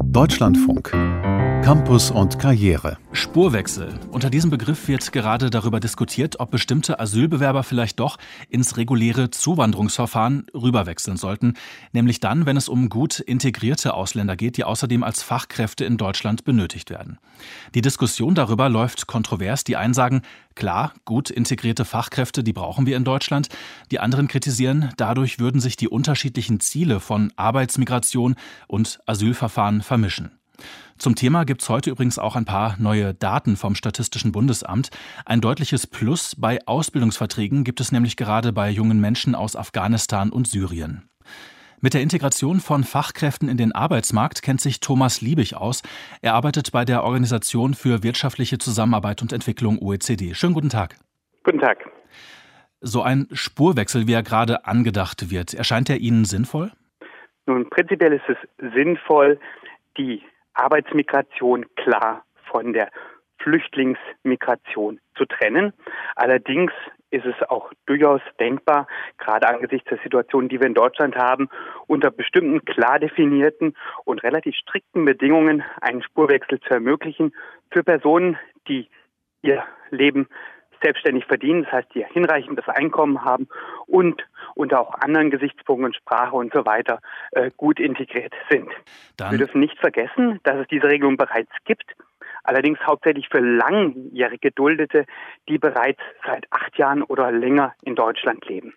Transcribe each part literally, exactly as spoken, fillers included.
Deutschlandfunk. Campus und Karriere. Spurwechsel. Unter diesem Begriff wird gerade darüber diskutiert, ob bestimmte Asylbewerber vielleicht doch ins reguläre Zuwanderungsverfahren rüberwechseln sollten. Nämlich dann, wenn es um gut integrierte Ausländer geht, die außerdem als Fachkräfte in Deutschland benötigt werden. Die Diskussion darüber läuft kontrovers. Die einen sagen, klar, gut integrierte Fachkräfte, die brauchen wir in Deutschland. Die anderen kritisieren, dadurch würden sich die unterschiedlichen Ziele von Arbeitsmigration und Asylverfahren vermischen. Zum Thema gibt es heute übrigens auch ein paar neue Daten vom Statistischen Bundesamt. Ein deutliches Plus bei Ausbildungsverträgen gibt es nämlich gerade bei jungen Menschen aus Afghanistan und Syrien. Mit der Integration von Fachkräften in den Arbeitsmarkt kennt sich Thomas Liebig aus. Er arbeitet bei der Organisation für wirtschaftliche Zusammenarbeit und Entwicklung O E C D. Schönen guten Tag. Guten Tag. So ein Spurwechsel, wie er gerade angedacht wird, erscheint er Ihnen sinnvoll? Nun, prinzipiell ist es sinnvoll, die Arbeitsmigration klar von der Flüchtlingsmigration zu trennen. Allerdings ist es auch durchaus denkbar, gerade angesichts der Situation, die wir in Deutschland haben, unter bestimmten klar definierten und relativ strikten Bedingungen einen Spurwechsel zu ermöglichen für Personen, die ihr Leben selbstständig verdienen, das heißt, die hinreichendes Einkommen haben und unter auch anderen Gesichtspunkten, Sprache und so weiter äh, gut integriert sind. Dann Wir dürfen nicht vergessen, dass es diese Regelung bereits gibt, allerdings hauptsächlich für langjährig Geduldete, die bereits seit acht Jahren oder länger in Deutschland leben.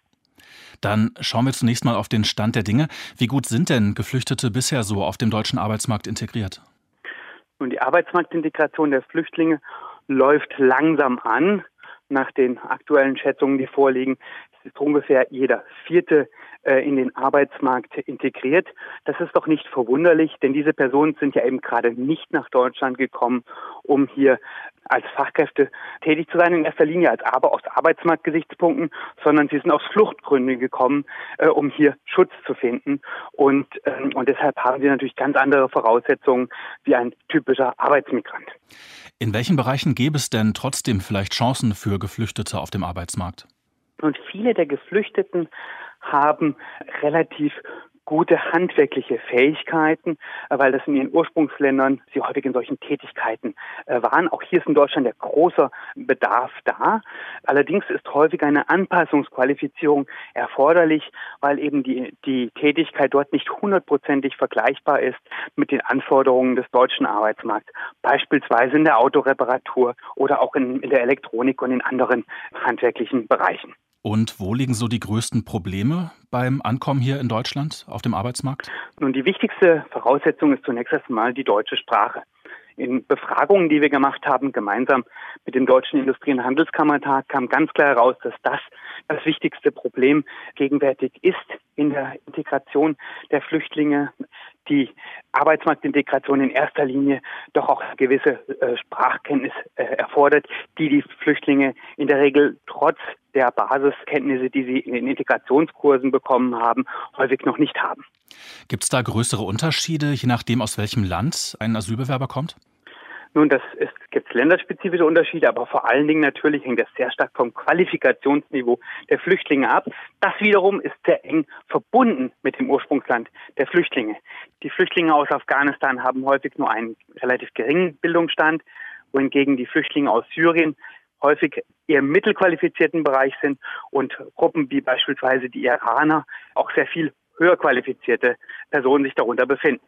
Dann schauen wir zunächst mal auf den Stand der Dinge. Wie gut sind denn Geflüchtete bisher so auf dem deutschen Arbeitsmarkt integriert? Nun, die Arbeitsmarktintegration der Flüchtlinge läuft langsam an. Nach den aktuellen Schätzungen, die vorliegen, ist ungefähr jeder Vierte äh, in den Arbeitsmarkt integriert. Das ist doch nicht verwunderlich, denn diese Personen sind ja eben gerade nicht nach Deutschland gekommen, um hier als Fachkräfte tätig zu sein, in erster Linie als aber aus Arbeitsmarktgesichtspunkten, sondern sie sind aus Fluchtgründen gekommen, äh, um hier Schutz zu finden. Und, ähm, und deshalb haben sie natürlich ganz andere Voraussetzungen wie ein typischer Arbeitsmigrant. In welchen Bereichen gäbe es denn trotzdem vielleicht Chancen für Geflüchtete auf dem Arbeitsmarkt? Und viele der Geflüchteten haben relativ gute handwerkliche Fähigkeiten, weil das in ihren Ursprungsländern sie häufig in solchen Tätigkeiten äh, waren. Auch hier ist in Deutschland der große Bedarf da. Allerdings ist häufig eine Anpassungsqualifizierung erforderlich, weil eben die, die Tätigkeit dort nicht hundertprozentig vergleichbar ist mit den Anforderungen des deutschen Arbeitsmarkts, beispielsweise in der Autoreparatur oder auch in, in der Elektronik und in anderen handwerklichen Bereichen. Und wo liegen so die größten Probleme beim Ankommen hier in Deutschland auf dem Arbeitsmarkt? Nun, die wichtigste Voraussetzung ist zunächst erstmal die deutsche Sprache. In Befragungen, die wir gemacht haben, gemeinsam mit dem Deutschen Industrie- und Handelskammertag, kam ganz klar heraus, dass das das wichtigste Problem gegenwärtig ist in der Integration der Flüchtlinge. Die Arbeitsmarktintegration in erster Linie doch auch eine gewisse äh, Sprachkenntnis äh, erfordert, die die Flüchtlinge in der Regel trotz der Basiskenntnisse, die sie in den Integrationskursen bekommen haben, häufig noch nicht haben. Gibt es da größere Unterschiede, je nachdem, aus welchem Land ein Asylbewerber kommt? Nun, das ist, gibt es länderspezifische Unterschiede, aber vor allen Dingen natürlich hängt das sehr stark vom Qualifikationsniveau der Flüchtlinge ab. Das wiederum ist sehr eng verbunden mit dem Ursprungsland der Flüchtlinge. Die Flüchtlinge aus Afghanistan haben häufig nur einen relativ geringen Bildungsstand, wohingegen die Flüchtlinge aus Syrien häufig eher im mittelqualifizierten Bereich sind und Gruppen wie beispielsweise die Iraner auch sehr viel höher qualifizierte Personen sich darunter befinden.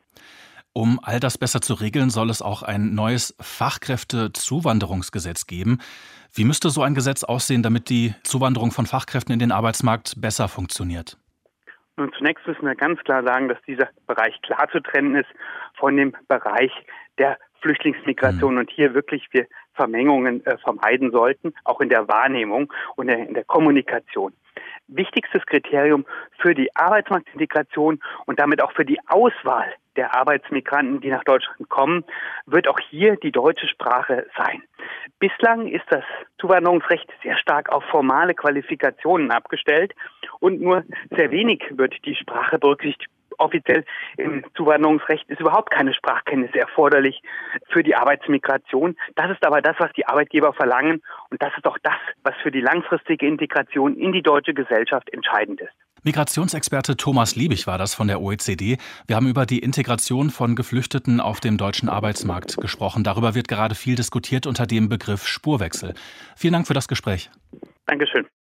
Um all das besser zu regeln, soll es auch ein neues Fachkräftezuwanderungsgesetz geben. Wie müsste so ein Gesetz aussehen, damit die Zuwanderung von Fachkräften in den Arbeitsmarkt besser funktioniert? Nun, zunächst müssen wir ganz klar sagen, dass dieser Bereich klar zu trennen ist von dem Bereich der Flüchtlingsmigration mhm. und hier wirklich wir Vermengungen äh, vermeiden sollten, auch in der Wahrnehmung und in der Kommunikation. Wichtigstes Kriterium für die Arbeitsmarktintegration und damit auch für die Auswahl der Arbeitsmigranten, die nach Deutschland kommen, wird auch hier die deutsche Sprache sein. Bislang ist das Zuwanderungsrecht sehr stark auf formale Qualifikationen abgestellt und nur sehr wenig wird die Sprache berücksichtigt. Offiziell im Zuwanderungsrecht ist überhaupt keine Sprachkenntnis erforderlich für die Arbeitsmigration. Das ist aber das, was die Arbeitgeber verlangen und das ist auch das, was für die langfristige Integration in die deutsche Gesellschaft entscheidend ist. Migrationsexperte Thomas Liebig war das von der O E C D. Wir haben über die Integration von Geflüchteten auf dem deutschen Arbeitsmarkt gesprochen. Darüber wird gerade viel diskutiert unter dem Begriff Spurwechsel. Vielen Dank für das Gespräch. Dankeschön.